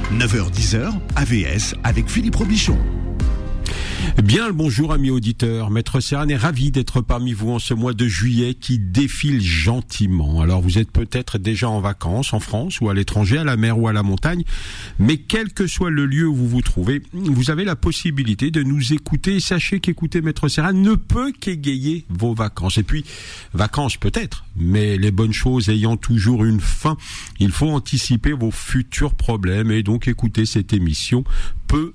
9h-10h, AVS avec Philippe Robichon. Bien le bonjour amis auditeurs, Maître Serran est ravi d'être parmi vous en ce mois de juillet qui défile gentiment. Alors vous êtes peut-être déjà en vacances en France ou à l'étranger, à la mer ou à la montagne, mais quel que soit le lieu où vous vous trouvez, vous avez la possibilité de nous écouter et sachez qu'écouter Maître Serran ne peut qu'égayer vos vacances. Et puis, vacances peut-être, mais les bonnes choses ayant toujours une fin, il faut anticiper vos futurs problèmes et donc écouter cette émission peut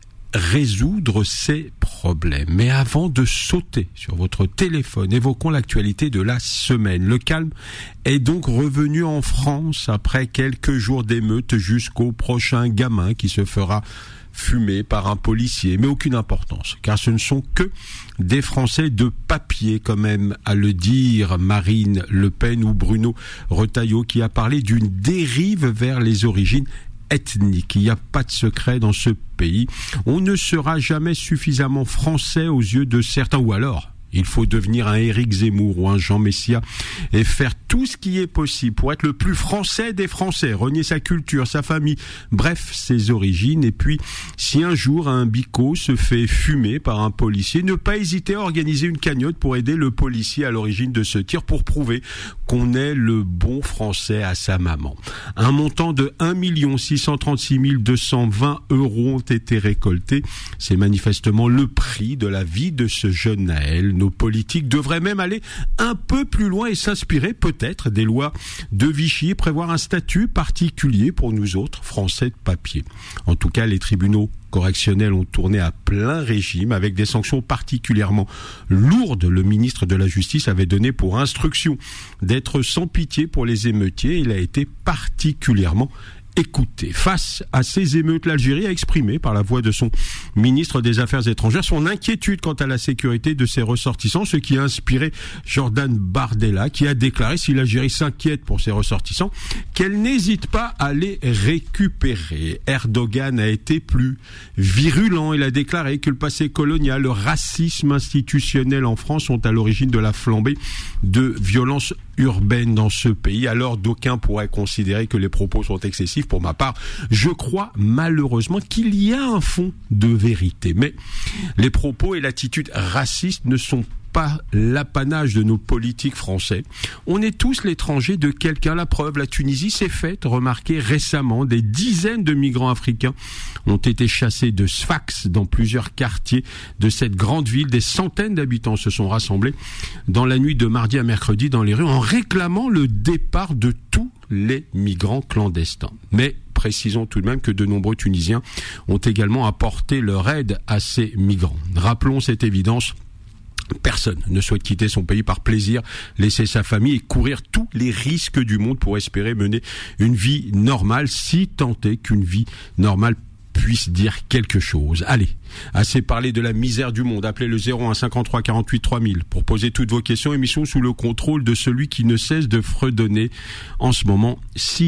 résoudre ces problèmes. Mais avant de sauter sur votre téléphone, évoquons l'actualité de la semaine. Le calme est donc revenu en France après quelques jours d'émeute jusqu'au prochain gamin qui se fera fumer par un policier. Mais aucune importance, car ce ne sont que des Français de papier, quand même, à le dire Marine Le Pen ou Bruno Retailleau, qui a parlé d'une dérive vers les origines ethnique. Il n'y a pas de secret dans ce pays. On ne sera jamais suffisamment français aux yeux de certains, ou alors il faut devenir un Éric Zemmour ou un Jean Messia et faire tout ce qui est possible pour être le plus français des Français, renier sa culture, sa famille, bref, ses origines. Et puis, si un jour un bico se fait fumer par un policier, ne pas hésiter à organiser une cagnotte pour aider le policier à l'origine de ce tir pour prouver qu'on est le bon français à sa maman. Un montant de 1 636 220 € ont été récoltés. C'est manifestement le prix de la vie de ce jeune Naël. Nos politiques devraient même aller un peu plus loin et s'inspirer peut-être des lois de Vichy et prévoir un statut particulier pour nous autres Français de papier. En tout cas, les tribunaux correctionnels ont tourné à plein régime avec des sanctions particulièrement lourdes. Le ministre de la Justice avait donné pour instruction d'être sans pitié pour les émeutiers. Il a été particulièrement écoutez. Face à ces émeutes, l'Algérie a exprimé par la voix de son ministre des Affaires étrangères son inquiétude quant à la sécurité de ses ressortissants, ce qui a inspiré Jordan Bardella, qui a déclaré, si l'Algérie s'inquiète pour ses ressortissants, qu'elle n'hésite pas à les récupérer. Erdogan a été plus virulent. Il a déclaré que le passé colonial, le racisme institutionnel en France sont à l'origine de la flambée de violences urbaines dans ce pays. Alors d'aucuns pourraient considérer que les propos sont excessifs. Pour ma part, je crois malheureusement qu'il y a un fond de vérité. Mais les propos et l'attitude raciste ne sont pas l'apanage de nos politiques français. On est tous l'étranger de quelqu'un. La preuve, la Tunisie s'est faite remarquer récemment. Des dizaines de migrants africains ont été chassés de Sfax dans plusieurs quartiers de cette grande ville. Des centaines d'habitants se sont rassemblés dans la nuit de mardi à mercredi dans les rues en réclamant le départ de tous les migrants clandestins. Mais précisons tout de même que de nombreux Tunisiens ont également apporté leur aide à ces migrants. Rappelons cette évidence. Personne ne souhaite quitter son pays par plaisir, laisser sa famille et courir tous les risques du monde pour espérer mener une vie normale, si tant est qu'une vie normale puisse dire quelque chose. Allez, assez parlé de la misère du monde. Appelez le 01 53 48 3000 pour poser toutes vos questions. Émission sous le contrôle de celui qui ne cesse de fredonner en ce moment.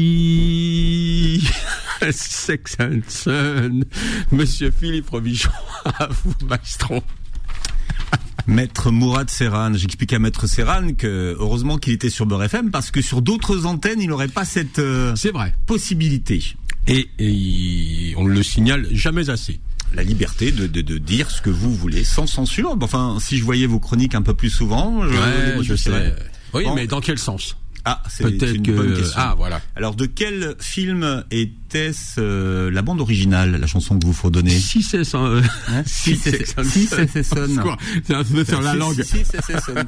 Si Sex and Son, Monsieur Philippe Robichon, à vous, maestro. Maître Mourad Serran, j'explique à Maître Serran que heureusement qu'il était sur Beurre FM parce que sur d'autres antennes il n'aurait pas cette c'est vrai. Possibilité. Et on ne le signale jamais assez. La liberté de dire ce que vous voulez sans censure. Enfin, si je voyais vos chroniques un peu plus souvent, je sais. Oui, bon. Mais dans quel sens ? Ah, c'est peut-être une bonne question. Ah, voilà. Alors, de quel film était-ce la bande originale, la chanson que vous fredonnez ? Si c'est ça. Si c'est ça. C'est un peu sur la langue. Si c'est ça.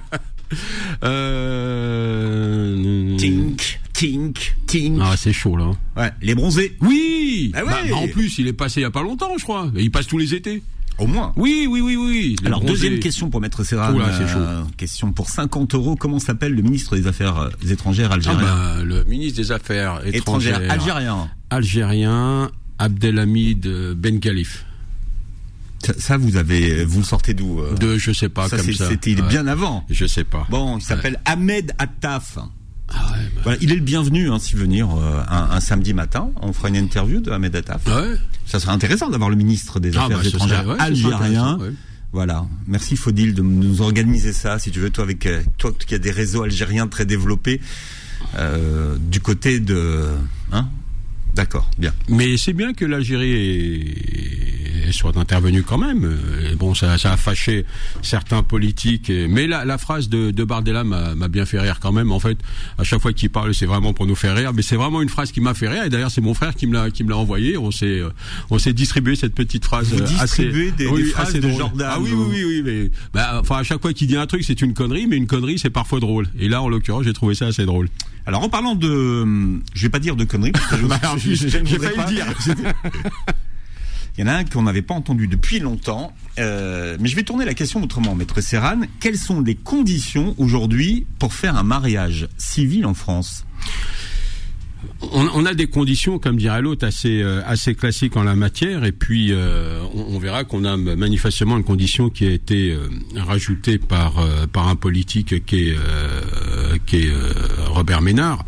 Tink. Ah, c'est chaud là. Ouais, Les Bronzés. Oui. Ah ouais. En plus, il est passé il y a pas longtemps, je crois. Et il passe tous les étés. Au moins. Oui. Alors, deuxième question pour Maître Serran. Oula, c'est chaud. Question pour 50 €. Comment s'appelle le ministre des Affaires étrangères algérien ? Le ministre des Affaires étrangères algérien, Abdelhamid Ben Khalif. Ça, vous le sortez d'où Je sais pas, comme ça. C'était bien avant. Je sais pas. Bon, il s'appelle Ahmed Attaf. Ah ouais, voilà, il est le bienvenu, s'il veut venir un samedi matin. On fera une interview de Ahmed Attaf. Ouais. Ça serait intéressant d'avoir le ministre des Affaires étrangères algérien. Ouais. Voilà. Merci Faudil de nous organiser ça, si tu veux, toi qui as des réseaux algériens très développés, du côté de D'accord, bien. Mais c'est bien que l'Algérie soit intervenue quand même. Et bon, ça a fâché certains politiques. Mais la phrase de Bardella m'a bien fait rire quand même. En fait, à chaque fois qu'il parle, c'est vraiment pour nous faire rire. Mais c'est vraiment une phrase qui m'a fait rire. Et d'ailleurs, c'est mon frère qui me l'a envoyé. On s'est distribué cette petite phrase. Vous distribuez des phrases assez de drôle. Jordan. Ah oui. Mais, à chaque fois qu'il dit un truc, c'est une connerie. Mais une connerie, c'est parfois drôle. Et là, en l'occurrence, j'ai trouvé ça assez drôle. Alors, en parlant je vais pas dire de conneries, parce que j'ai failli le dire. Il y en a un qu'on n'avait pas entendu depuis longtemps, mais je vais tourner la question autrement, Maître Serran. Quelles sont les conditions aujourd'hui pour faire un mariage civil en France ? On a des conditions, comme dirait l'autre, assez classiques en la matière, et puis on verra qu'on a manifestement une condition qui a été rajoutée par un politique qui est Robert Ménard.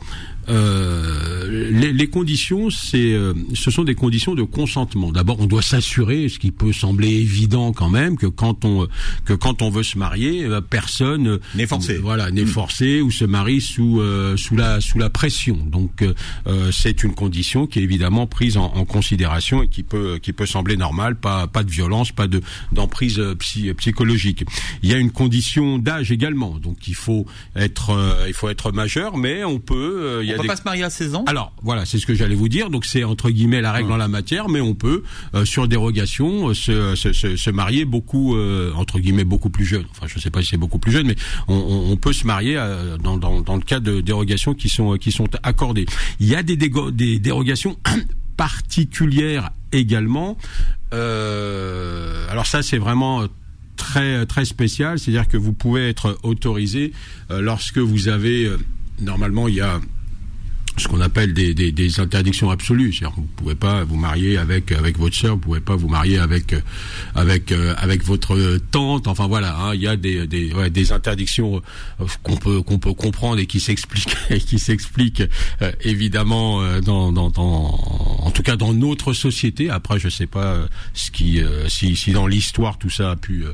Les conditions, ce sont des conditions de consentement. D'abord, on doit s'assurer, ce qui peut sembler évident quand même, que quand on veut se marier, personne n'est forcé. N'est forcé ou se marie sous la pression. Donc c'est une condition qui est évidemment prise en considération et qui peut sembler normale, pas de violence, pas d'emprise psychologique. Il y a une condition d'âge également. Donc il faut être majeur, mais on peut on peut pas se marier à 16 ans. Alors voilà, c'est ce que j'allais vous dire. Donc c'est entre guillemets la règle en la matière, mais on peut sur dérogation se marier beaucoup entre guillemets beaucoup plus jeune. Enfin, je sais pas si c'est beaucoup plus jeune, mais on peut se marier dans le cas de dérogations qui sont accordées. Il y a des dérogations particulières également. Alors ça, c'est vraiment très très spécial. C'est-à-dire que vous pouvez être autorisé lorsque vous avez normalement il y a ce qu'on appelle des interdictions absolues, c'est-à-dire que vous pouvez pas vous marier avec votre sœur, vous pouvez pas vous marier avec votre tante, enfin voilà, il y a des interdictions qu'on peut comprendre et qui s'expliquent évidemment en tout cas dans notre société. Après, je sais pas si dans l'histoire tout ça a pu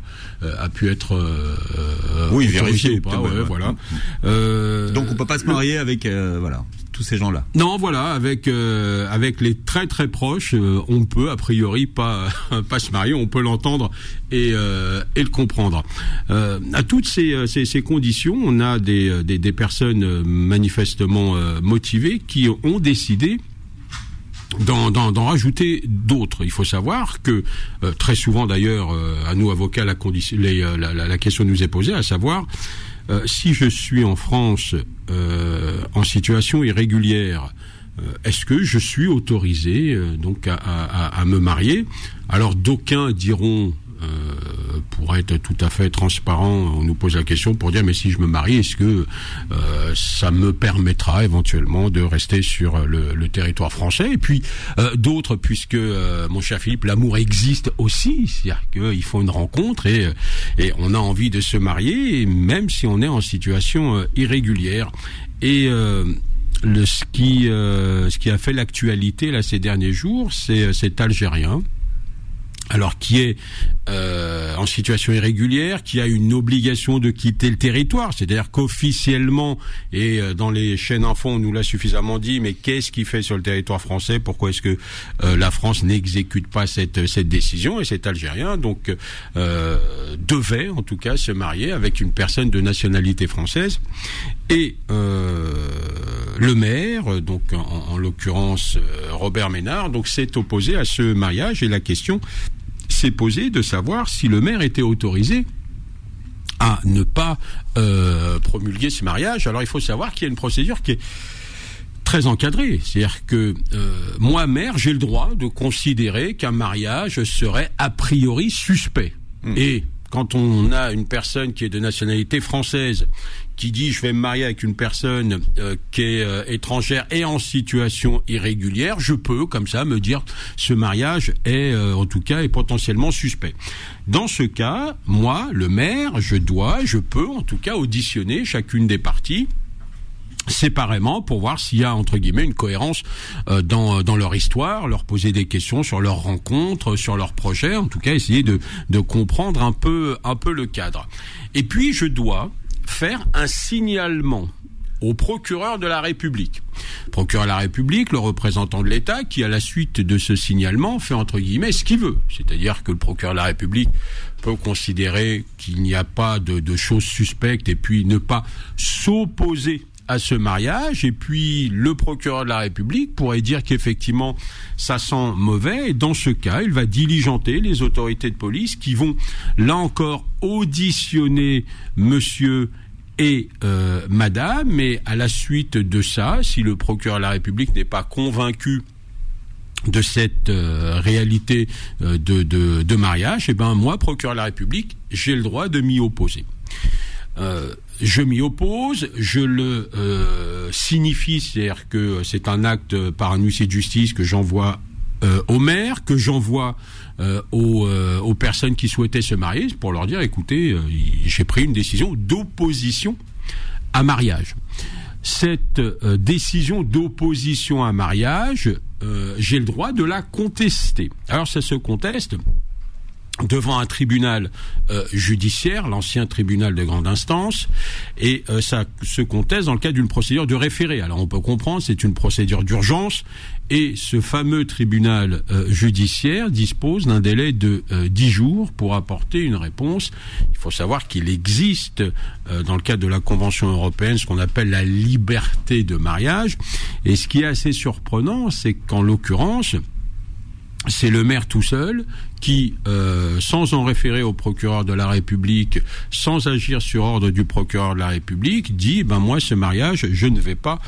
être vérifié ou pas, voilà. Donc on peut pas se marier avec tous ces gens-là. Non, voilà, avec les très très proches, on peut a priori pas se marier, on peut l'entendre et le comprendre. À toutes ces conditions, on a des personnes manifestement motivées qui ont décidé d'en rajouter d'autres. Il faut savoir que très souvent d'ailleurs, à nous avocats, la question nous est posée, à savoir si je suis en France en situation irrégulière, est-ce que je suis autorisé donc à me marier ? Alors d'aucuns diront, pour être tout à fait transparent, on nous pose la question pour dire mais si je me marie, est-ce que ça me permettra éventuellement de rester sur le territoire français ? Et puis d'autres, puisque mon cher Philippe, l'amour existe aussi, c'est-à-dire qu'il faut une rencontre et on a envie de se marier, même si on est en situation irrégulière. Et ce qui a fait l'actualité là ces derniers jours, c'est cet Algérien. Alors qui est en situation irrégulière, qui a une obligation de quitter le territoire, c'est-à-dire qu'officiellement et dans les chaînes info on nous l'a suffisamment dit, mais qu'est-ce qu'il fait sur le territoire français ? Pourquoi est-ce que la France n'exécute pas cette décision ? Et cet Algérien donc devait en tout cas se marier avec une personne de nationalité française et le maire, donc en l'occurrence Robert Ménard, donc s'est opposé à ce mariage et la question s'est posée de savoir si le maire était autorisé à ne pas promulguer ce mariage. Alors il faut savoir qu'il y a une procédure qui est très encadrée, c'est-à-dire que moi maire, j'ai le droit de considérer qu'un mariage serait a priori suspect. Et quand on a une personne qui est de nationalité française qui dit je vais me marier avec une personne qui est étrangère et en situation irrégulière, je peux comme ça me dire ce mariage est en tout cas est potentiellement suspect. Dans ce cas, moi, le maire, je peux en tout cas auditionner chacune des parties séparément pour voir s'il y a entre guillemets une cohérence dans leur histoire, leur poser des questions sur leurs rencontres, sur leurs projets, en tout cas essayer de comprendre un peu le cadre. Et puis je dois faire un signalement au procureur de la République. Procureur de la République, le représentant de l'État, qui à la suite de ce signalement fait entre guillemets ce qu'il veut. C'est-à-dire que le procureur de la République peut considérer qu'il n'y a pas de choses suspectes et puis ne pas s'opposer à ce mariage, et puis le procureur de la République pourrait dire qu'effectivement ça sent mauvais, et dans ce cas il va diligenter les autorités de police qui vont là encore auditionner monsieur et madame, mais à la suite de ça, si le procureur de la République n'est pas convaincu de cette réalité de mariage, et ben moi, procureur de la République, j'ai le droit de m'y opposer. Je m'y oppose, je le signifie, c'est-à-dire que c'est un acte par un huissier de justice que j'envoie au maire, que j'envoie aux personnes qui souhaitaient se marier, pour leur dire, écoutez, j'ai pris une décision d'opposition à mariage. Cette décision d'opposition à mariage, j'ai le droit de la contester. Alors ça se conteste devant un tribunal judiciaire, l'ancien tribunal de grande instance, et ça se conteste dans le cadre d'une procédure de référé. Alors on peut comprendre, c'est une procédure d'urgence, et ce fameux tribunal judiciaire dispose d'un délai de 10 jours pour apporter une réponse. Il faut savoir qu'il existe dans le cadre de la Convention européenne ce qu'on appelle la liberté de mariage, et ce qui est assez surprenant, c'est qu'en l'occurrence, c'est le maire tout seul qui, sans en référer au procureur de la République, sans agir sur ordre du procureur de la République, dit moi ce mariage je ne vais pas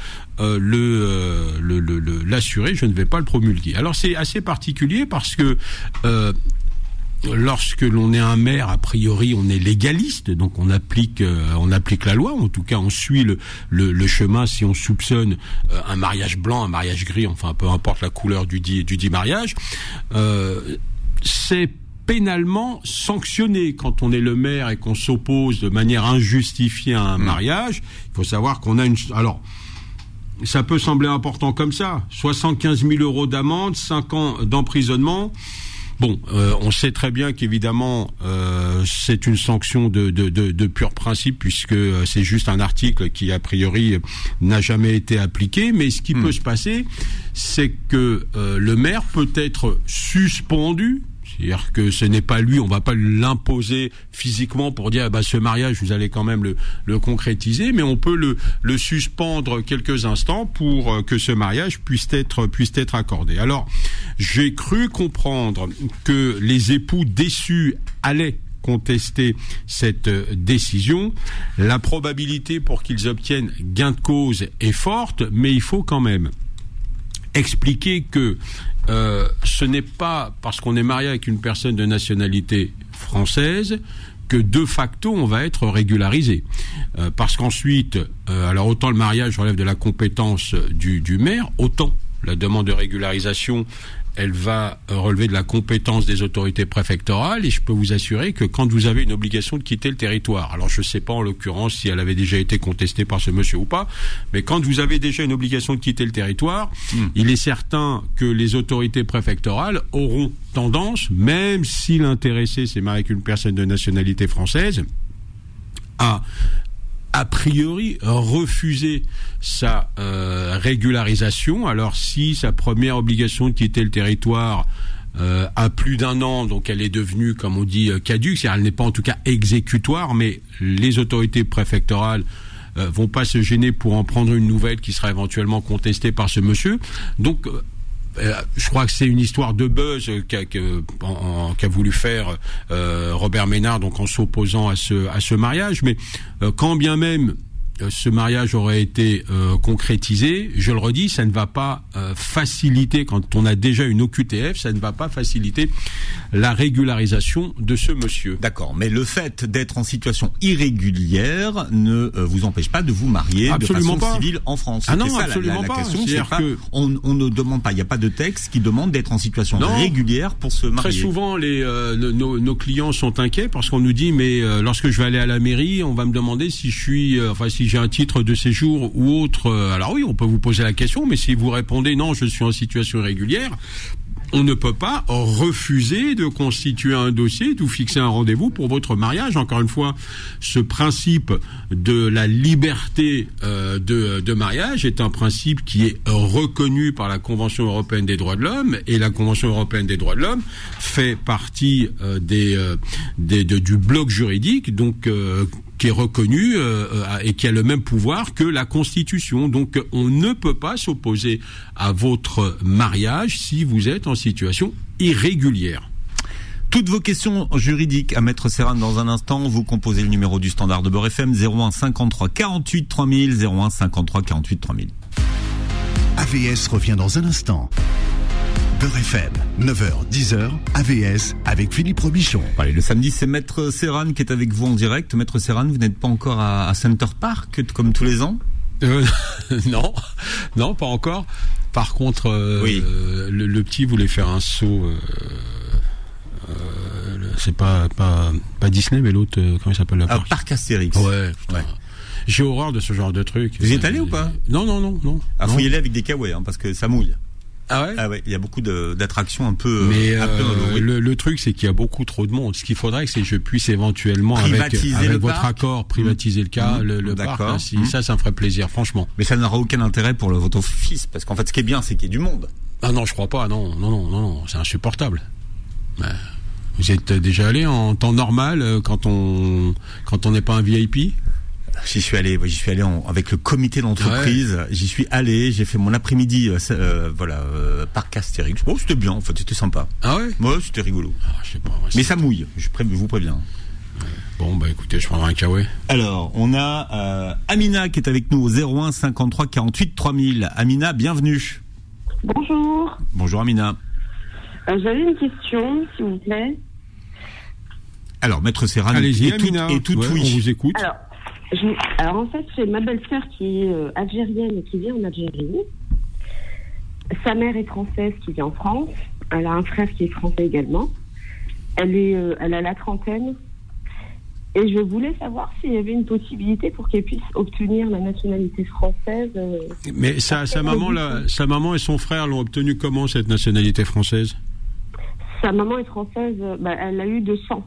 l'assurer, je ne vais pas le promulguer. Alors c'est assez particulier parce que lorsque l'on est un maire, a priori, on est légaliste, donc on applique la loi. En tout cas, on suit le chemin si on soupçonne un mariage blanc, un mariage gris, enfin peu importe la couleur du dit mariage. C'est pénalement sanctionné quand on est le maire et qu'on s'oppose de manière injustifiée à un mariage. Il faut savoir qu'on a alors, ça peut sembler important comme ça. 75 000 € d'amende, 5 ans d'emprisonnement. Bon, on sait très bien qu'évidemment c'est une sanction de pur principe, puisque c'est juste un article qui a priori n'a jamais été appliqué. Mais ce qui peut se passer, c'est que le maire peut être suspendu. C'est-à-dire que ce n'est pas lui, on va pas l'imposer physiquement pour dire ce mariage vous allez quand même le concrétiser, mais on peut le suspendre quelques instants pour que ce mariage puisse être accordé. Alors, j'ai cru comprendre que les époux déçus allaient contester cette décision. La probabilité pour qu'ils obtiennent gain de cause est forte, mais il faut quand même expliquer que ce n'est pas parce qu'on est marié avec une personne de nationalité française que de facto on va être régularisé. Parce qu'ensuite, alors autant le mariage relève de la compétence du maire, autant la demande de régularisation, elle va relever de la compétence des autorités préfectorales, et je peux vous assurer que quand vous avez une obligation de quitter le territoire, alors je ne sais pas en l'occurrence si elle avait déjà été contestée par ce monsieur ou pas, mais quand vous avez déjà une obligation de quitter le territoire, il est certain que les autorités préfectorales auront tendance, même si l'intéressé s'est marié avec une personne de nationalité française, a priori refuser sa régularisation. Alors si sa première obligation de quitter le territoire a plus d'1 an, donc elle est devenue, comme on dit, caduque, c'est-à-dire elle n'est pas en tout cas exécutoire, mais les autorités préfectorales vont pas se gêner pour en prendre une nouvelle qui sera éventuellement contestée par ce monsieur. Donc je crois que c'est une histoire de buzz qu'a voulu faire Robert Ménard, donc en s'opposant à ce mariage. Mais quand bien même ce mariage aurait été concrétisé, je le redis, ça ne va pas faciliter, quand on a déjà une OQTF, ça ne va pas faciliter la régularisation de ce monsieur. D'accord, mais le fait d'être en situation irrégulière ne vous empêche pas de vous marier absolument de façon civile en France. Ah non, ça, absolument la question, c'est pas, on ne demande pas, il n'y a pas de texte qui demande d'être en situation régulière pour se marier. Très souvent, nos clients sont inquiets parce qu'on nous dit, mais lorsque je vais aller à la mairie, on va me demander si je suis, si j'ai un titre de séjour ou autre. Alors oui, on peut vous poser la question, mais si vous répondez non, je suis en situation irrégulière, on ne peut pas refuser de constituer un dossier, de fixer un rendez-vous pour votre mariage. Encore une fois, ce principe de la liberté de mariage est un principe qui est reconnu par la Convention européenne des droits de l'homme, et la Convention européenne des droits de l'homme fait partie du bloc juridique, donc qui est reconnu et qui a le même pouvoir que la Constitution. Donc on ne peut pas s'opposer à votre mariage si vous êtes en situation irrégulière. Toutes vos questions juridiques à Maître Serran dans un instant. Vous composez le numéro du standard de Beurre FM 01 53 48 3000 01 53 48 3000. AVS revient dans un instant. Beurre FM, 9h, 10h, AVS avec Philippe Robichon. Allez, le samedi, c'est Maître Serran qui est avec vous en direct. Maître Serran, vous n'êtes pas encore à Center Park comme tous les ans? Non, pas encore. Par contre, oui. le petit voulait faire un saut. C'est pas Disney, mais l'autre, comment il s'appelle là? Parc Astérix. Ouais. J'ai horreur de ce genre de truc. Vous y êtes allé ou pas? Non. Faut y aller avec des kawaii, parce que ça mouille. Ah ouais? Ah ouais, il y a beaucoup d'attractions un peu. Mais le truc, c'est qu'il y a beaucoup trop de monde. Ce qu'il faudrait, c'est que je puisse éventuellement, avec votre accord, privatiser le parc. Là, ça me ferait plaisir, franchement. Mais ça n'aura aucun intérêt pour votre fils, parce qu'en fait, ce qui est bien, c'est qu'il y ait du monde. Ah non, je crois pas. Non, c'est insupportable. Vous êtes déjà allé en temps normal quand on n'est pas un VIP? J'y suis allé avec le comité d'entreprise. Ouais. J'y suis allé, j'ai fait mon après-midi, parc Astérix. Oh, c'était bien, en fait, c'était sympa. Ah ouais? Ouais, c'était rigolo. Je sais pas. Mais ça mouille, je vous préviens. Ouais. Bon, écoutez, je prendrai un kawaii. Alors, on a Amina qui est avec nous au 01 53 48 3000. Amina, bienvenue. Bonjour. Bonjour Amina. J'avais une question, s'il vous plaît. Alors, Maître Serran, allez-y, Amina. Oui. On vous écoute. Alors en fait, c'est ma belle-sœur qui est algérienne et qui vit en Algérie. Sa mère est française qui vit en France. Elle a un frère qui est français également. Elle a la trentaine. Et je voulais savoir s'il y avait une possibilité pour qu'elle puisse obtenir la nationalité française. Mais sa maman et son frère l'ont obtenue comment, cette nationalité française? Sa maman est française. Elle a eu de sang.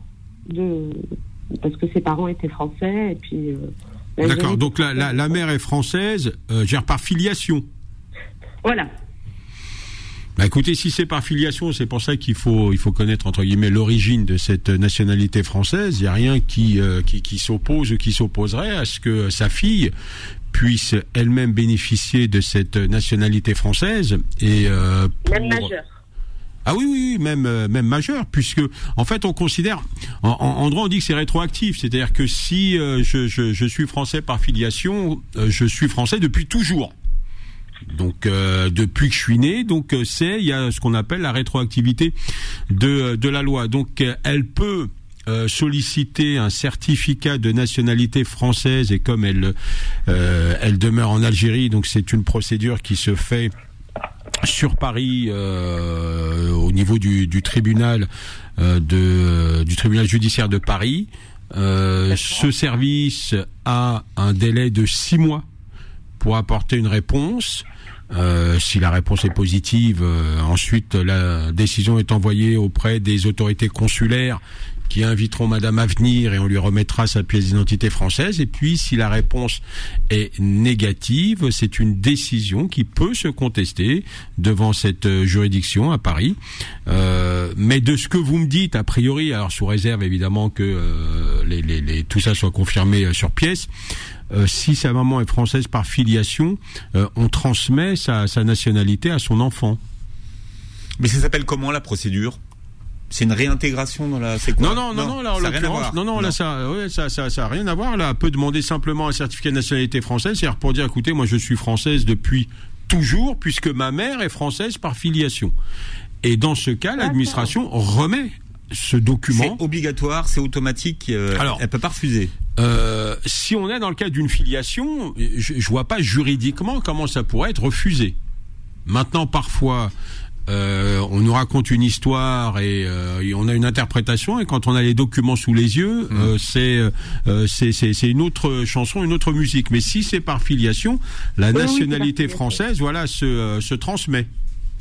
Parce que ses parents étaient français et puis. D'accord. Donc la mère est française, par filiation. Voilà. Écoutez, si c'est par filiation, c'est pour ça qu'il faut connaître entre guillemets l'origine de cette nationalité française. Il y a rien qui s'oppose ou qui s'opposerait à ce que sa fille puisse elle-même bénéficier de cette nationalité française et même majeure. Ah oui, même majeur, puisque en fait on considère en droit on dit que c'est rétroactif, c'est-à-dire que si je suis français par filiation, je suis français depuis toujours. Donc depuis que je suis né, donc il y a ce qu'on appelle la rétroactivité de la loi. Donc elle peut solliciter un certificat de nationalité française, et comme elle demeure en Algérie, donc c'est une procédure qui se fait sur Paris au niveau du tribunal du tribunal judiciaire de Paris. Ce service a un délai de 6 mois pour apporter une réponse. Si la réponse est positive, ensuite la décision est envoyée auprès des autorités consulaires qui inviteront madame à venir et on lui remettra sa pièce d'identité française. Et puis, si la réponse est négative, c'est une décision qui peut se contester devant cette juridiction à Paris. Mais de ce que vous me dites, a priori, alors sous réserve évidemment que tout ça soit confirmé sur pièce, si sa maman est française par filiation, on transmet sa nationalité à son enfant. Mais ça s'appelle comment la procédure ? C'est une réintégration dans la. C'est quoi ? Non, là, en l'occurrence, là, ça a rien à voir. Là, elle peut demander simplement un certificat de nationalité française, c'est-à-dire pour dire, écoutez, moi, je suis française depuis toujours, puisque ma mère est française par filiation. Et dans ce cas, l'administration remet ce document. C'est obligatoire, c'est automatique. Alors, elle peut pas refuser. Si on est dans le cas d'une filiation, je vois pas juridiquement comment ça pourrait être refusé. Maintenant, parfois. On nous raconte une histoire et on a une interprétation, et quand on a les documents sous les yeux, c'est une autre chanson, une autre musique. Mais si c'est par filiation, la nationalité française, se transmet.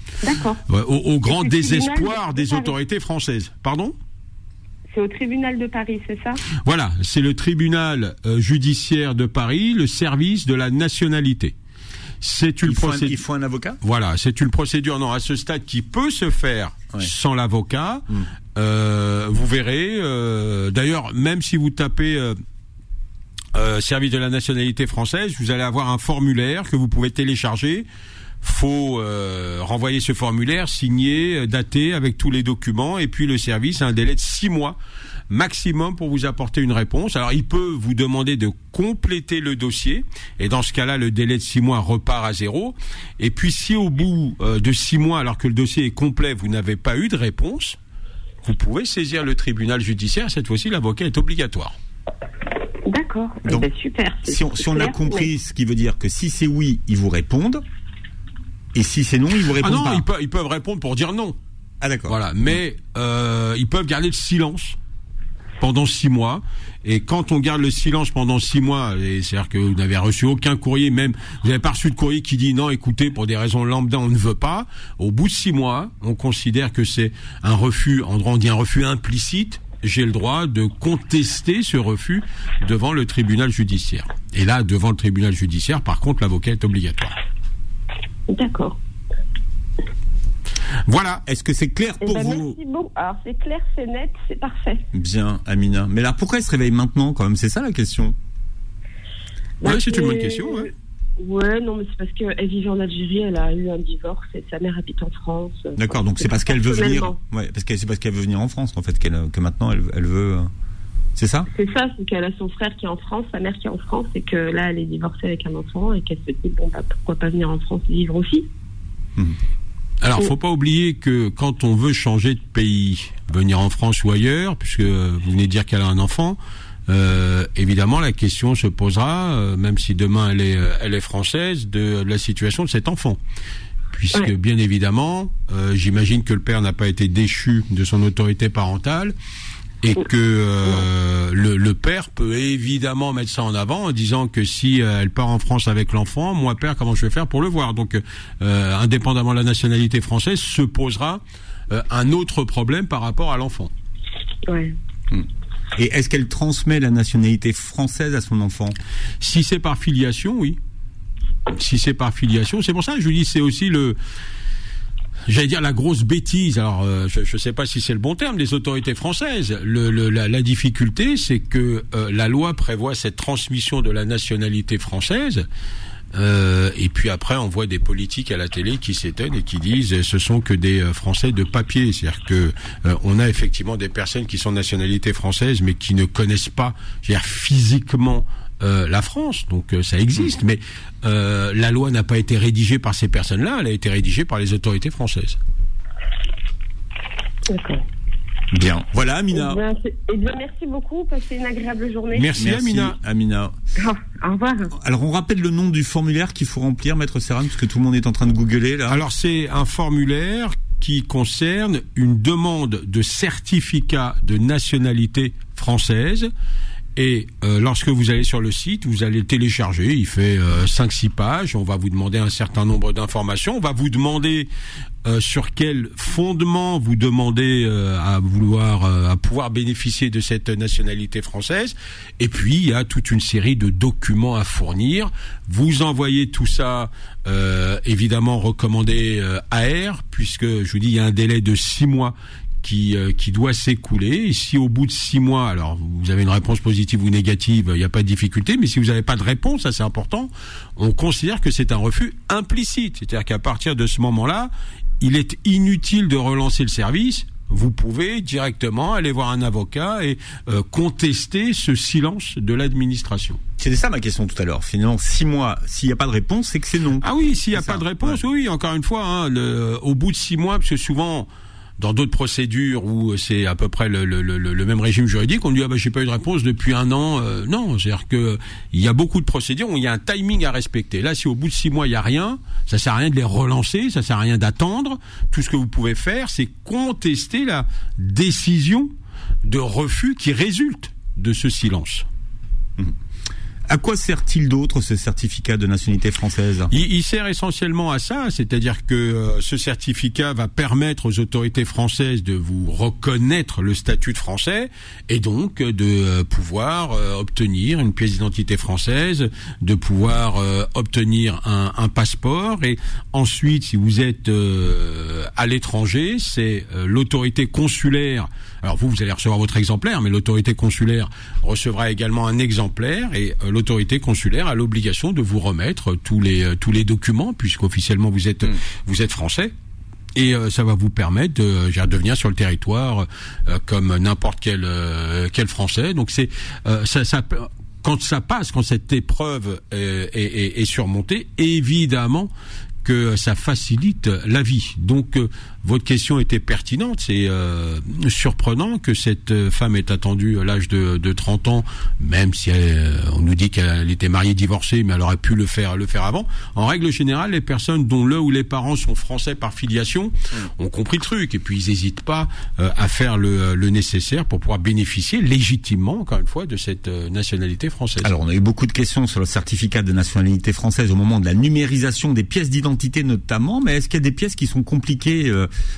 D'accord. Au grand C'est le désespoir tribunal des de Paris. autorités françaises. Pardon ? C'est au tribunal de Paris, c'est ça ? Voilà, c'est le tribunal judiciaire de Paris, le service de la nationalité. C'est une procédure. Il faut un avocat ? Voilà, c'est une procédure à ce stade qui peut se faire sans l'avocat. Vous verrez. D'ailleurs, même si vous tapez service de la nationalité française, vous allez avoir un formulaire que vous pouvez télécharger. Faut renvoyer ce formulaire signé, daté, avec tous les documents, et puis le service a un délai de 6 mois maximum pour vous apporter une réponse. Alors il peut vous demander de compléter le dossier, et dans ce cas-là le délai de 6 mois repart à 0. Et puis si au bout de 6 mois, alors que le dossier est complet, vous n'avez pas eu de réponse, vous pouvez saisir le tribunal judiciaire. Cette fois-ci l'avocat est obligatoire. D'accord, Donc, super. Si on a compris, ce qui veut dire que si c'est oui, ils vous répondent, et si c'est non, ils vous répondent pas. Ils peuvent répondre pour dire non. Ah d'accord. Voilà, mais ils peuvent garder le silence pendant 6 mois. Et quand on garde le silence pendant 6 mois, et c'est-à-dire que vous n'avez reçu aucun courrier, même vous n'avez pas reçu de courrier qui dit non, écoutez, pour des raisons lambda, on ne veut pas. Au bout de 6 mois, on considère que c'est un refus. En droit, on dit un refus implicite. J'ai le droit de contester ce refus devant le tribunal judiciaire. Et là, devant le tribunal judiciaire, par contre, l'avocat est obligatoire. D'accord. Voilà. Est-ce que c'est clair pour vous ? Merci beaucoup. Alors c'est clair, c'est net, c'est parfait. Bien, Amina. Mais là, pourquoi elle se réveille maintenant quand même ? C'est ça la question. Ouais, c'est une bonne question. Ouais. Ouais, non, mais c'est parce qu'elle vivait en Algérie, elle a eu un divorce et sa mère habite en France. D'accord, donc c'est parce qu'elle veut venir. Ouais, c'est parce qu'elle veut venir en France en fait que maintenant elle veut. C'est ça ? C'est ça, c'est qu'elle a son frère qui est en France, sa mère qui est en France, et que là elle est divorcée avec un enfant et qu'elle se dit bon bah pourquoi pas venir en France vivre aussi. Alors, faut pas oublier que quand on veut changer de pays, venir en France ou ailleurs, puisque vous venez de dire qu'elle a un enfant, évidemment la question se posera, même si demain elle est française, de la situation de cet enfant. Puisque bien évidemment, j'imagine que le père n'a pas été déchu de son autorité parentale, et que le père peut évidemment mettre ça en avant en disant que si elle part en France avec l'enfant, moi père, comment je vais faire pour le voir ? Donc indépendamment de la nationalité française, se posera un autre problème par rapport à l'enfant. Ouais. Et est-ce qu'elle transmet la nationalité française à son enfant ? Si c'est par filiation, oui. Si c'est par filiation, c'est pour ça que je vous dis, c'est aussi j'allais dire la grosse bêtise. Alors, je ne sais pas si c'est le bon terme des autorités françaises. La difficulté, c'est que la loi prévoit cette transmission de la nationalité française. Et puis après, on voit des politiques à la télé qui s'étonnent et qui disent ce sont que des Français de papier. C'est-à-dire que on a effectivement des personnes qui sont de nationalité française, mais qui ne connaissent pas, physiquement la France. Donc ça existe, mais la loi n'a pas été rédigée par ces personnes-là, elle a été rédigée par les autorités françaises. D'accord. Bien. Voilà, Amina. Eh bien, merci beaucoup. Passez une agréable journée. Merci Amina. Au revoir. Alors, on rappelle le nom du formulaire qu'il faut remplir, Maître Serran, parce que tout le monde est en train de googler, là. Alors, c'est un formulaire qui concerne une demande de certificat de nationalité française. Et lorsque vous allez sur le site, vous allez le télécharger. Il fait 5-6 pages. On va vous demander un certain nombre d'informations. On va vous demander sur quel fondement vous demandez à pouvoir bénéficier de cette nationalité française. Et puis, il y a toute une série de documents à fournir. Vous envoyez tout ça, évidemment recommandé AR, puisque, je vous dis, il y a un délai de 6 mois qui doit s'écouler. Et si au bout de 6 mois, alors vous avez une réponse positive ou négative, il n'y a pas de difficulté, mais si vous n'avez pas de réponse, ça c'est important, on considère que c'est un refus implicite. C'est-à-dire qu'à partir de ce moment-là, il est inutile de relancer le service. Vous pouvez directement aller voir un avocat et contester ce silence de l'administration. C'était ça ma question tout à l'heure. Finalement, 6 mois, s'il n'y a pas de réponse, c'est que c'est non. Ah oui, s'il n'y a pas de réponse, oui, encore une fois, au bout de 6 mois, parce que souvent, dans d'autres procédures où c'est à peu près le même régime juridique, on dit j'ai pas eu de réponse depuis 1 an. Non, c'est-à-dire que il y a beaucoup de procédures où il y a un timing à respecter. Là, si au bout de 6 mois il y a rien, ça sert à rien de les relancer, ça sert à rien d'attendre. Tout ce que vous pouvez faire, c'est contester la décision de refus qui résulte de ce silence. À quoi sert-il d'autre ce certificat de nationalité française ? Il sert essentiellement à ça, c'est-à-dire que ce certificat va permettre aux autorités françaises de vous reconnaître le statut de français et donc de pouvoir obtenir une pièce d'identité française, de pouvoir obtenir un passeport et ensuite, si vous êtes à l'étranger, c'est l'autorité consulaire. Alors vous allez recevoir votre exemplaire, mais l'autorité consulaire recevra également un exemplaire et l'autorité consulaire a l'obligation de vous remettre tous les documents puisqu'officiellement vous êtes français. Et ça va vous permettre de venir sur le territoire comme n'importe quel Français. Donc c'est ça quand ça passe, quand cette épreuve est surmontée, évidemment que ça facilite la vie. Donc votre question était pertinente. C'est surprenant que cette femme ait attendu l'âge de 30 ans, même si on nous dit qu'elle était mariée, divorcée, mais elle aurait pu le faire avant. En règle générale, les personnes dont le ou les parents sont français par filiation ont compris le truc et puis ils n'hésitent pas à faire le nécessaire pour pouvoir bénéficier légitimement, encore une fois, de cette nationalité française. Alors on a eu beaucoup de questions sur le certificat de nationalité française au moment de la numérisation des pièces d'identité notamment, mais est-ce qu'il y a des pièces qui sont compliquées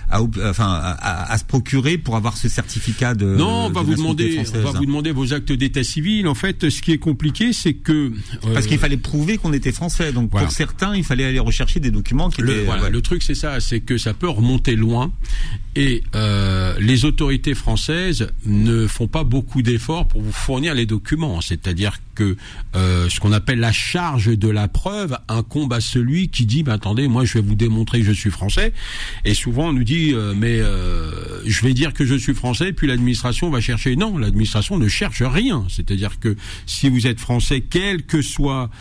à se procurer pour avoir ce certificat de Non, on va vous demander vos actes d'état civil. En fait, ce qui est compliqué, c'est que parce qu'il fallait prouver qu'on était français. Donc pour certains, il fallait aller rechercher des documents qui étaient. Le truc, c'est ça, c'est que ça peut remonter loin et les autorités françaises ne font pas beaucoup d'efforts pour vous fournir les documents. C'est-à-dire que ce qu'on appelle la charge de la preuve incombe à celui qui dit attendez, moi je vais vous démontrer que je suis français. Et souvent on nous dit je vais dire que je suis français, puis l'administration va chercher. Non, l'administration ne cherche rien. C'est-à-dire que si vous êtes français, quelle que soit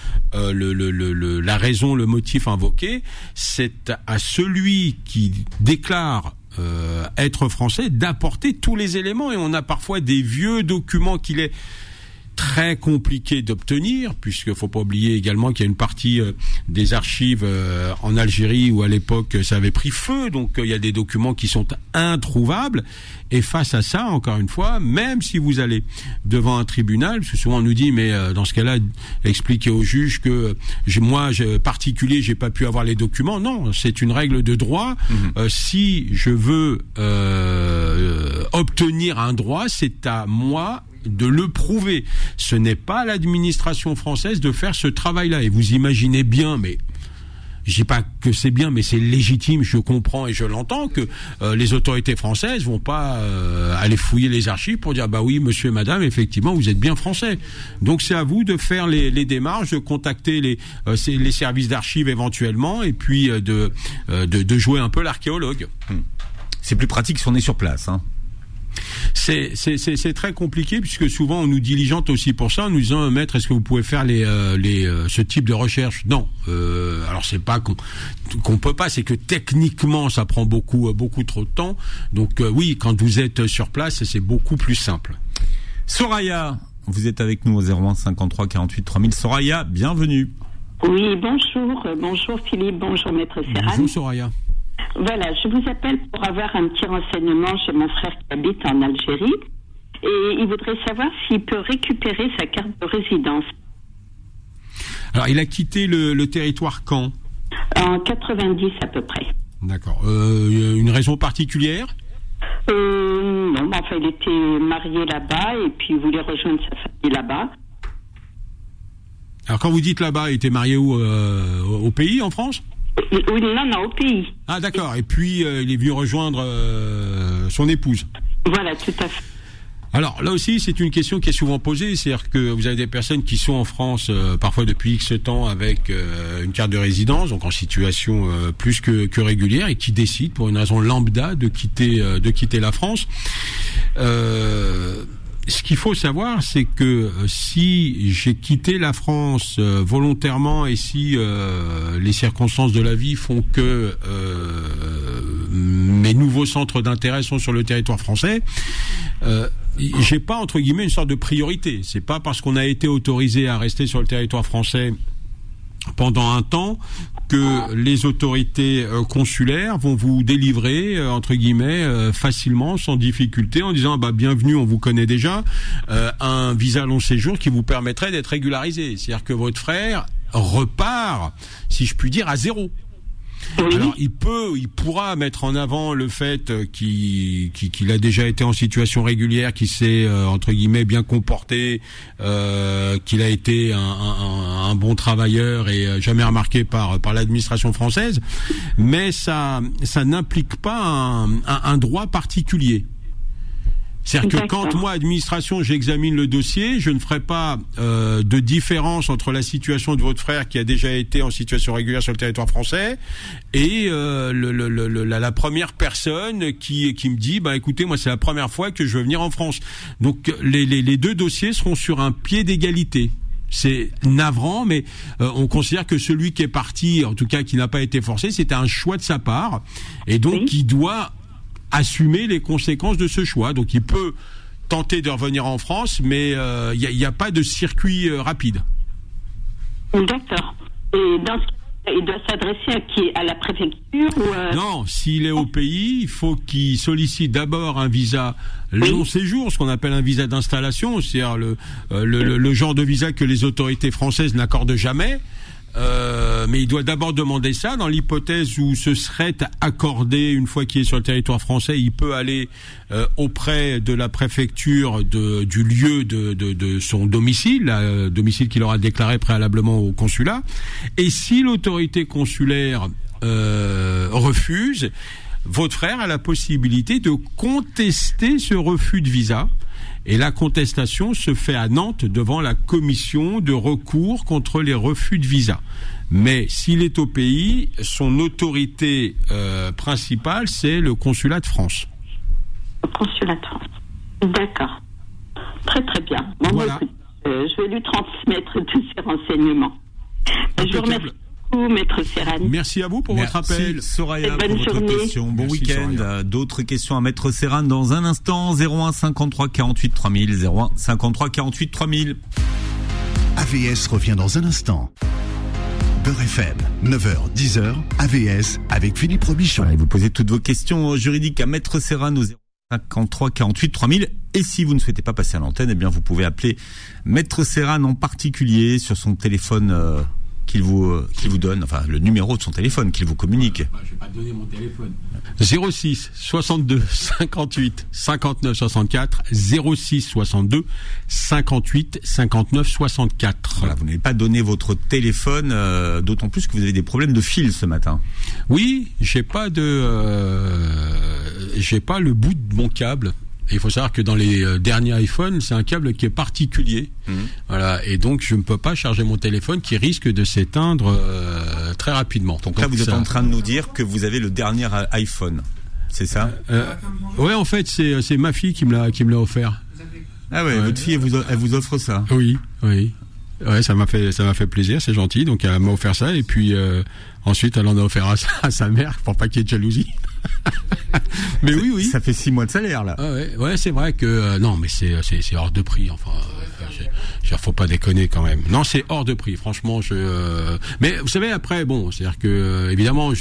la raison, le motif invoqué, c'est à celui qui déclare être français d'apporter tous les éléments. Et on a parfois des vieux documents qu'il est très compliqué d'obtenir, puisqu'il faut pas oublier également qu'il y a une partie des archives en Algérie où à l'époque ça avait pris feu, donc il y a des documents qui sont introuvables. Et face à ça, encore une fois, même si vous allez devant un tribunal, parce que souvent on nous dit mais dans ce cas-là, expliquez au juge que particulier, j'ai pas pu avoir les documents. Non, c'est une règle de droit. Si je veux obtenir un droit, c'est à moi de le prouver. Ce n'est pas à l'administration française de faire ce travail-là. Et vous imaginez bien, mais je dis pas que c'est bien, mais c'est légitime, je comprends et je l'entends, que les autorités françaises vont pas aller fouiller les archives pour dire bah oui, monsieur et madame, effectivement, vous êtes bien français. Donc c'est à vous de faire les démarches, de contacter les services d'archives éventuellement, et puis de jouer un peu l'archéologue. C'est plus pratique si on est sur place, hein. C'est très compliqué puisque souvent on nous diligente aussi pour ça en nous disant maître, est-ce que vous pouvez faire ce type de recherche? Non. Alors c'est pas qu'on peut pas, c'est que techniquement ça prend beaucoup trop de temps. Donc oui, quand vous êtes sur place, c'est beaucoup plus simple. Soraya, vous êtes avec nous au 01 53 48 3000. Soraya, bienvenue. Oui, bonjour Philippe, bonjour maître Serran. Bonjour Soraya. Voilà, je vous appelle pour avoir un petit renseignement chez mon frère qui habite en Algérie et il voudrait savoir s'il peut récupérer sa carte de résidence. Alors, il a quitté le territoire quand ? En 90 à peu près. D'accord. Une raison particulière ? Non, enfin il était marié là-bas et puis il voulait rejoindre sa famille là-bas. Alors quand vous dites là-bas, il était marié où ? Au pays, en France ? Oui, non, au pays. Ah d'accord, et puis il est venu rejoindre son épouse. Voilà, tout à fait. Alors là aussi, c'est une question qui est souvent posée, c'est-à-dire que vous avez des personnes qui sont en France parfois depuis X temps avec une carte de résidence, donc en situation plus que régulière, et qui décident pour une raison lambda de quitter la France. Ce qu'il faut savoir, c'est que si j'ai quitté la France volontairement et si les circonstances de la vie font que mes nouveaux centres d'intérêt sont sur le territoire français, j'ai pas entre guillemets une sorte de priorité. C'est pas parce qu'on a été autorisé à rester sur le territoire français pendant un temps que les autorités consulaires vont vous délivrer, entre guillemets, facilement, sans difficulté, en disant bienvenue, on vous connaît déjà, un visa long séjour qui vous permettrait d'être régularisé. C'est-à-dire que votre frère repart, si je puis dire, à zéro. Oui. Alors il pourra mettre en avant le fait qu'il a déjà été en situation régulière, qu'il s'est entre guillemets bien comporté, qu'il a été un bon travailleur et jamais remarqué par l'administration française, mais ça n'implique pas un droit particulier. C'est-à-dire que quand moi, administration, j'examine le dossier, je ne ferai pas de différence entre la situation de votre frère qui a déjà été en situation régulière sur le territoire français et la première personne qui me dit écoutez, moi c'est la première fois que je veux venir en France. Donc les deux dossiers seront sur un pied d'égalité. C'est navrant, mais on considère que celui qui est parti, en tout cas qui n'a pas été forcé, c'était un choix de sa part, et donc il doit assumer les conséquences de ce choix. Donc il peut tenter de revenir en France, mais il n'y a pas de circuit rapide. D'accord. Et dans ce cas, il doit s'adresser à qui? À la préfecture ou Non, s'il est au pays, il faut qu'il sollicite d'abord un visa long séjour, ce qu'on appelle un visa d'installation, c'est-à-dire le genre de visa que les autorités françaises n'accordent jamais. Mais il doit d'abord demander ça. Dans l'hypothèse où ce serait accordé une fois qu'il est sur le territoire français, il peut aller auprès de la préfecture du lieu de son domicile, domicile qu'il aura déclaré préalablement au consulat. Et si l'autorité consulaire refuse, votre frère a la possibilité de contester ce refus de visa. Et la contestation se fait à Nantes devant la commission de recours contre les refus de visa. Mais s'il est au pays, son autorité principale, c'est le consulat de France. Le consulat de France. D'accord. Très très bien. Bon, voilà. Écoute, je vais lui transmettre tous ces renseignements. Je vous remercie beaucoup, Maître Serrane. Merci à vous pour votre appel. Merci Soraya pour bonne votre journée. question. Bon Merci, week-end. Soraya. D'autres questions à Maître Serrane dans un instant. 01 53 48 3000. 01 53 48 3000. AVS revient dans un instant. Beurre FM, 9h, 10h, AVS avec Philippe Robichon. Voilà, et vous posez toutes vos questions juridiques à Maître Serrane au 53 48 3000. Et si vous ne souhaitez pas passer à l'antenne, eh bien vous pouvez appeler Maître Serrane en particulier sur son téléphone qu'il vous donne, enfin le numéro de son téléphone qu'il vous communique. Je vais pas donner mon téléphone. 06 62 58 59 64 06 62 58 59 64. Voilà, vous n'avez pas donné votre téléphone, d'autant plus que vous avez des problèmes de fil ce matin. Oui, j'ai pas le bout de mon câble. Et il faut savoir que dans les derniers iPhones, c'est un câble qui est particulier. Voilà, et donc je ne peux pas charger mon téléphone qui risque de s'éteindre très rapidement. Donc là, vous êtes en train de nous dire que vous avez le dernier iPhone, c'est ça? Ouais, en fait, c'est ma fille qui me l'a offert. Ah ouais, votre fille, elle vous offre ça? Oui. Ouais, ça m'a fait plaisir, c'est gentil. Donc elle m'a offert ça, et puis ensuite elle en a offert à sa mère pour pas qu'il y ait de jalousie. Mais oui. Ça fait 6 mois de salaire là. Ah ouais, c'est vrai que non, mais c'est hors de prix. Enfin, faut pas déconner quand même. Non, c'est hors de prix. Franchement, mais vous savez, après, bon, c'est-à-dire que évidemment,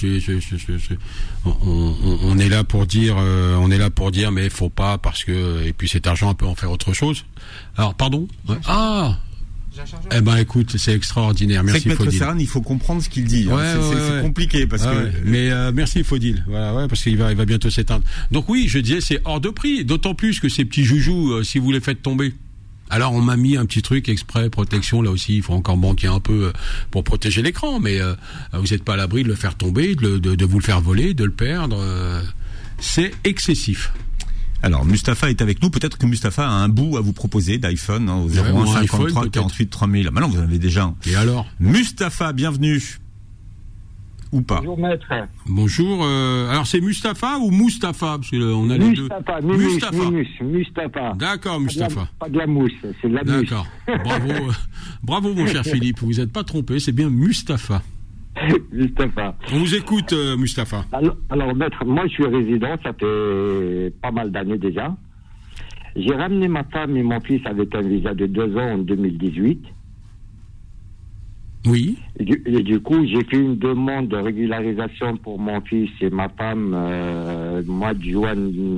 on est là pour dire, mais faut pas, parce que, et puis cet argent, on peut en faire autre chose. Alors, pardon. Ouais. Ah. Eh ben écoute, c'est extraordinaire. Merci Faudil. Maître Faudil. Serrane, il faut comprendre ce qu'il dit. C'est compliqué parce que. Ouais. Mais merci Faudil. Voilà, parce qu'il va bientôt s'éteindre. Donc oui, je disais, c'est hors de prix. D'autant plus que ces petits joujoux, si vous les faites tomber. Alors on m'a mis un petit truc exprès, protection, là aussi, il faut encore banquer un peu pour protéger l'écran, mais vous n'êtes pas à l'abri de le faire tomber, de vous le faire voler, de le perdre. C'est excessif. Alors, Mustapha est avec nous. Peut-être que Mustapha a un bout à vous proposer d'iPhone, au 01 53 48 3000. Maintenant, vous en avez déjà un. Et alors? Mustapha, bienvenue. Ou pas? Bonjour maître. Bonjour. Alors c'est Mustapha ou Moustapha? Parce que on a les deux. Mustapha. D'accord, Mustapha. Pas de la mousse, c'est de la mousse. D'accord. Bravo mon cher Philippe. Vous n'êtes pas trompé. C'est bien Mustapha. Mustapha. On vous écoute, Mustapha. Alors maître, moi je suis résident, ça fait pas mal d'années déjà. J'ai ramené ma femme et mon fils avec un visa de 2 ans en 2018. Oui. Et du coup, j'ai fait une demande de régularisation pour mon fils et ma femme mois de juin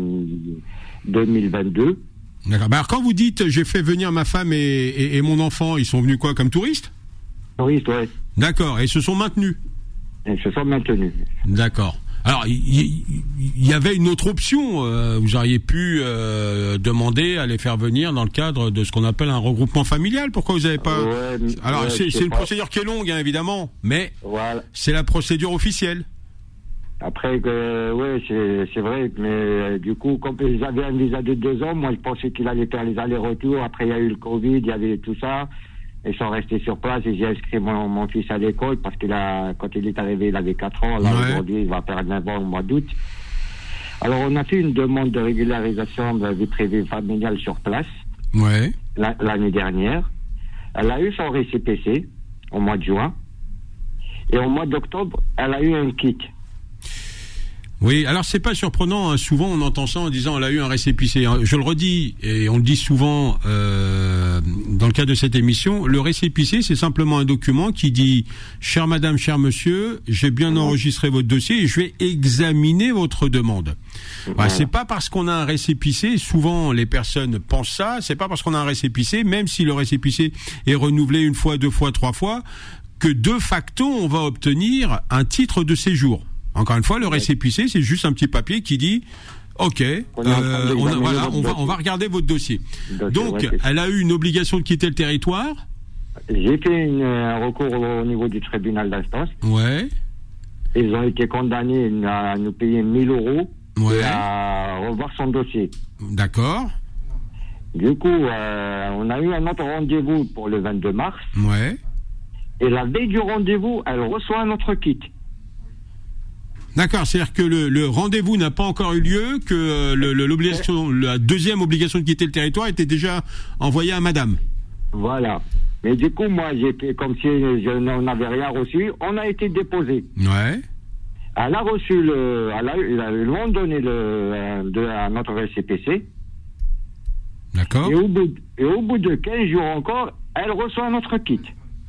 2022. D'accord. Alors quand vous dites j'ai fait venir ma femme et mon enfant, ils sont venus quoi, comme touristes? Touristes, ouais. D'accord. Et ils se sont maintenus? Ils se sont maintenus. D'accord. Alors, il y avait une autre option. Vous auriez pu demander à les faire venir dans le cadre de ce qu'on appelle un regroupement familial. Pourquoi vous n'avez pas... Alors, c'est une procédure qui est longue, hein, évidemment, mais voilà. C'est la procédure officielle. Après, ouais, c'est vrai, mais du coup, comme ils avaient un visa de 2 ans, moi, je pensais qu'il allait faire les allers-retours. Après, il y a eu le Covid, il y avait tout ça. Ils sont restés sur place et j'ai inscrit mon fils à l'école parce quand il est arrivé, il avait 4 ans. Là, aujourd'hui, il va faire 9 ans au mois d'août. Alors, on a fait une demande de régularisation de vie privée familiale sur place. Ouais. L'année dernière. Elle a eu son récépissé au mois de juin. Et au mois d'octobre, elle a eu un kit. Oui, alors c'est pas surprenant, hein. Souvent on entend ça en disant elle a eu un récépissé. Je le redis, et on le dit souvent dans le cadre de cette émission, le récépissé c'est simplement un document qui dit « Chère madame, cher monsieur, j'ai bien enregistré votre dossier et je vais examiner votre demande ». Voilà. C'est pas parce qu'on a un récépissé, souvent les personnes pensent ça, c'est pas parce qu'on a un récépissé, même si le récépissé est renouvelé 1 fois, 2 fois, 3 fois, que de facto on va obtenir un titre de séjour. Encore une fois, le récépissé, c'est juste un petit papier qui dit OK, on va regarder votre dossier. Donc, elle a eu une obligation de quitter le territoire. J'ai fait un recours au niveau du tribunal d'instance. Ouais. Ils ont été condamnés à nous payer 1 000 € et à revoir son dossier. D'accord. Du coup, on a eu un autre rendez-vous pour le 22 mars. Ouais. Et la veille du rendez-vous, elle reçoit un autre kit. D'accord, c'est-à-dire que le rendez-vous n'a pas encore eu lieu, que la deuxième obligation de quitter le territoire était déjà envoyée à madame. Voilà. Mais du coup, moi, j'ai fait comme si on n'avait rien reçu. On a été déposé. Ouais. Elle a reçu ils lui ont donné un autre récépissé. D'accord. Et au bout de 15 jours encore, elle reçoit un autre kit.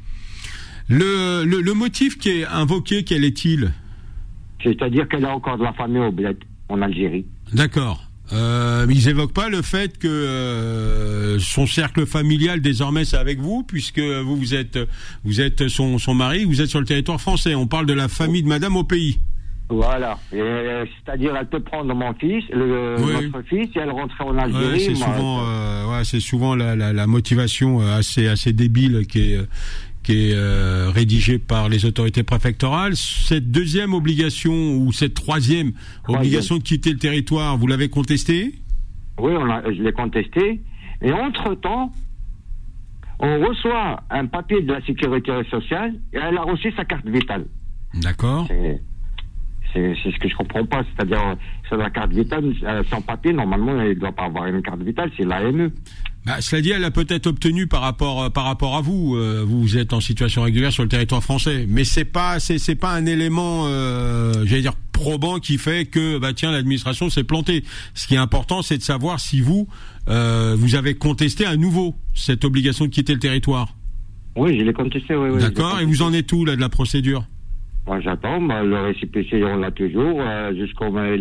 Le motif qui est invoqué, quel est-il ? C'est-à-dire qu'elle a encore de la famille au bled, en Algérie. D'accord. Ils évoquent pas le fait que son cercle familial désormais c'est avec vous, puisque vous êtes son mari, vous êtes sur le territoire français. On parle de la famille de madame au pays. Voilà. C'est-à-dire elle peut prendre mon fils, notre fils, et elle rentrer en Algérie. C'est souvent la motivation assez débile qui est rédigée par les autorités préfectorales. Cette deuxième obligation ou cette troisième obligation de quitter le territoire, vous l'avez contestée ? Oui, je l'ai contestée. Et entre-temps, on reçoit un papier de la sécurité sociale et elle a reçu sa carte vitale. D'accord. C'est ce que je comprends pas. C'est-à-dire, sur la carte vitale, sans papier, normalement, elle ne doit pas avoir une carte vitale, c'est l'AME. Cela dit, elle a peut-être obtenu par rapport à vous. Vous êtes en situation régulière sur le territoire français, mais c'est pas un élément, j'allais dire probant qui fait que l'administration s'est plantée. Ce qui est important, c'est de savoir si vous avez contesté à nouveau cette obligation de quitter le territoire. Oui, je l'ai contesté. Oui. D'accord. Et vous en êtes où là de la procédure ? Moi, j'attends. Le récépissé, on l'a toujours jusqu'au mois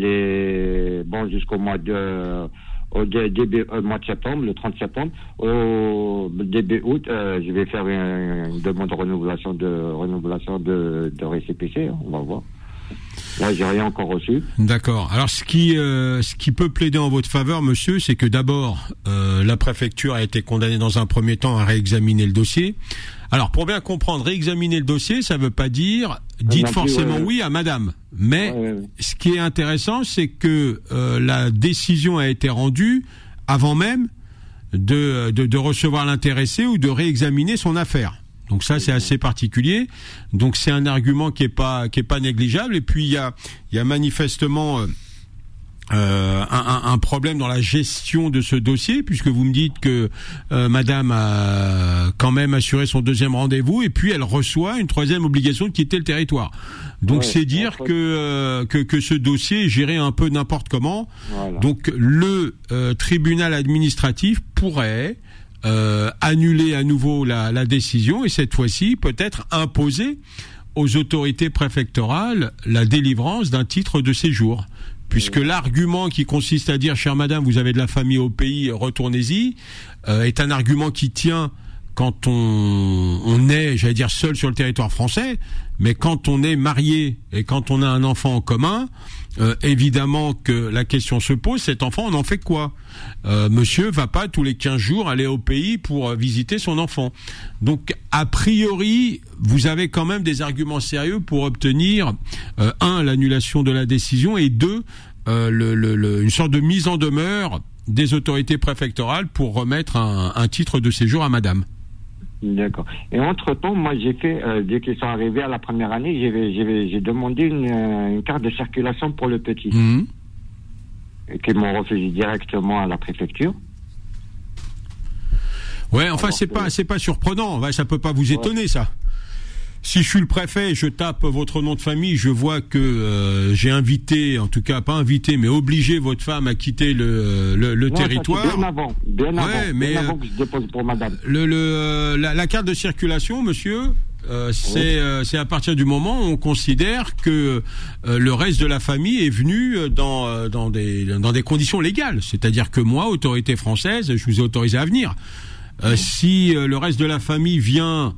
de mois de septembre, le 30 septembre. Au début août, je vais faire une demande de renouvelation de récépissé. On va voir. Là, j'ai rien encore reçu. D'accord. Alors, ce qui peut plaider en votre faveur, monsieur, c'est que d'abord, la préfecture a été condamnée dans un premier temps à réexaminer le dossier. Alors, pour bien comprendre, réexaminer le dossier, ça veut pas dire dites forcément oui à madame. Mais ce qui est intéressant, c'est que la décision a été rendue avant même de recevoir l'intéressé ou de réexaminer son affaire. Donc ça, c'est assez particulier. Donc c'est un argument qui est pas négligeable. Et puis il y a manifestement un problème dans la gestion de ce dossier, puisque vous me dites que madame a quand même assuré son deuxième rendez-vous et puis elle reçoit une troisième obligation de quitter le territoire. Donc c'est dire que ce dossier est géré un peu n'importe comment. Voilà. Donc le tribunal administratif pourrait annuler à nouveau la décision et cette fois-ci peut-être imposer aux autorités préfectorales la délivrance d'un titre de séjour. Puisque l'argument qui consiste à dire, chère madame, vous avez de la famille au pays, retournez-y, est un argument qui tient quand on est, j'allais dire, seul sur le territoire français, mais quand on est marié et quand on a un enfant en commun, évidemment que la question se pose, cet enfant, on en fait quoi ? Monsieur va pas tous les 15 jours aller au pays pour visiter son enfant. Donc, a priori, vous avez quand même des arguments sérieux pour obtenir, l'annulation de la décision et deux, une sorte de mise en demeure des autorités préfectorales pour remettre un titre de séjour à madame. D'accord. Et entre-temps, moi, j'ai fait, dès qu'ils sont arrivés à la première année, j'ai demandé une carte de circulation pour le petit. Mmh. Et qu'ils m'ont refusé directement à la préfecture. Ouais, enfin, c'est pas surprenant. Ouais, ça peut pas vous étonner, ça. Si je suis le préfet, je tape votre nom de famille, je vois que j'ai invité, en tout cas pas invité, mais obligé votre femme à quitter le territoire. Bien avant que je dépose pour madame. La carte de circulation, monsieur, c'est à partir du moment où on considère que le reste de la famille est venu dans des conditions légales. C'est-à-dire que moi, autorité française, je vous ai autorisé à venir. Si le reste de la famille vient,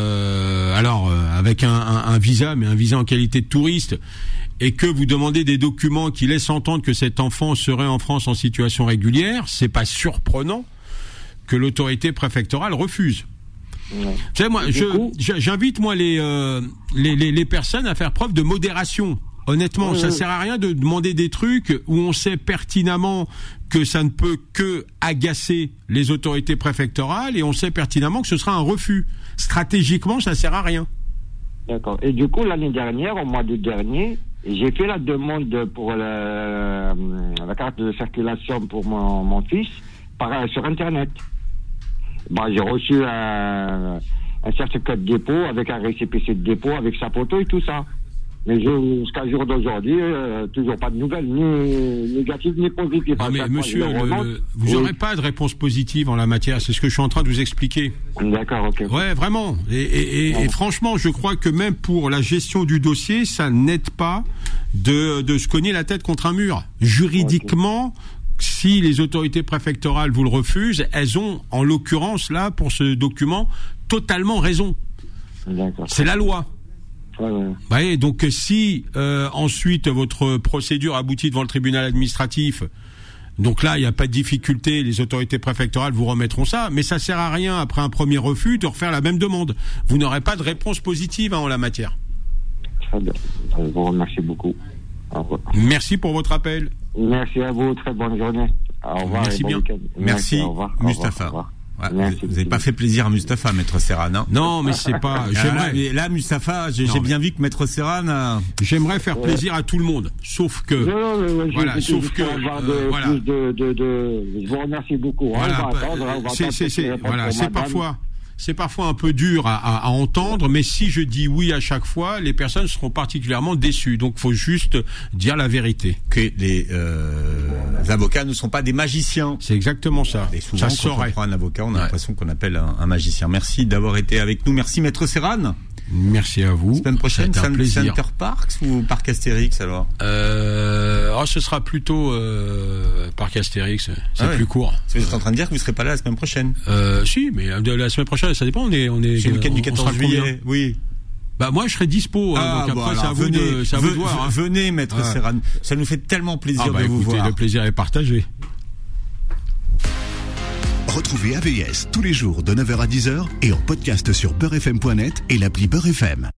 avec un visa, mais un visa en qualité de touriste, et que vous demandez des documents qui laissent entendre que cet enfant serait en France en situation régulière, c'est pas surprenant que l'autorité préfectorale refuse. Ouais. Vous savez, moi, j'invite moi les personnes à faire preuve de modération. Honnêtement, ça sert à rien de demander des trucs où on sait pertinemment que ça ne peut que agacer les autorités préfectorales et on sait pertinemment que ce sera un refus. Stratégiquement, ça sert à rien. D'accord. Et du coup, l'année dernière, au mois d'août dernier, j'ai fait la demande pour la carte de circulation pour mon fils sur Internet. J'ai reçu un certificat de dépôt avec un récépissé de dépôt avec sa photo et tout ça. Mais jusqu'à jour d'aujourd'hui, toujours pas de nouvelles, ni négatives ni positives. Ah, mais monsieur, vous n'aurez pas de réponse positive en la matière, c'est ce que je suis en train de vous expliquer. D'accord, ok. Ouais, vraiment. Et franchement, je crois que même pour la gestion du dossier, ça n'aide pas de se cogner la tête contre un mur. Juridiquement, si les autorités préfectorales vous le refusent, elles ont, en l'occurrence, là, pour ce document, totalement raison. D'accord. C'est la loi. Ouais. Ouais, donc si ensuite votre procédure aboutit devant le tribunal administratif, donc là il n'y a pas de difficulté, les autorités préfectorales vous remettront ça, mais ça sert à rien après un premier refus de refaire la même demande. Vous n'aurez pas de réponse positive en la matière. Très bien. Je vous remercie beaucoup. Au revoir. Merci pour votre appel. Merci à vous, très bonne journée. Au revoir. Merci bien. Merci, au revoir. Mustafa. Au revoir. Ouais, vous n'avez pas fait plaisir à Mustafa, Maître Serran. Hein. Non, mais c'est pas. J'aimerais. Là, Mustafa, j'ai bien vu que Maître Serran. J'aimerais faire plaisir à tout le monde, sauf que. Voilà, sauf que. Voilà. Je vous remercie beaucoup. Voilà, c'est parfois un peu dur à entendre, mais si je dis oui à chaque fois, les personnes seront particulièrement déçues. Donc, faut juste dire la vérité. Que les avocats ne sont pas des magiciens. C'est exactement ça. Et souvent, quand on prend un avocat, on a l'impression qu'on appelle un magicien. Merci d'avoir été avec nous. Merci, Maître Serran. Merci à vous. Semaine prochaine, Center Parks ou Parc Astérix alors ce sera plutôt Parc Astérix. C'est plus court. Vous êtes en train de dire que vous ne serez pas là la semaine prochaine Si, mais la semaine prochaine, ça dépend. C'est le week-end du 14 juillet. Oui. Moi, je serai dispo. Donc après, c'est à vous de voir. Venez, Maître Serran. Ça nous fait tellement plaisir de vous voir. Le plaisir est partagé. Retrouvez AVS tous les jours de 9h à 10h et en podcast sur beurrefm.net et l'appli Beurre FM.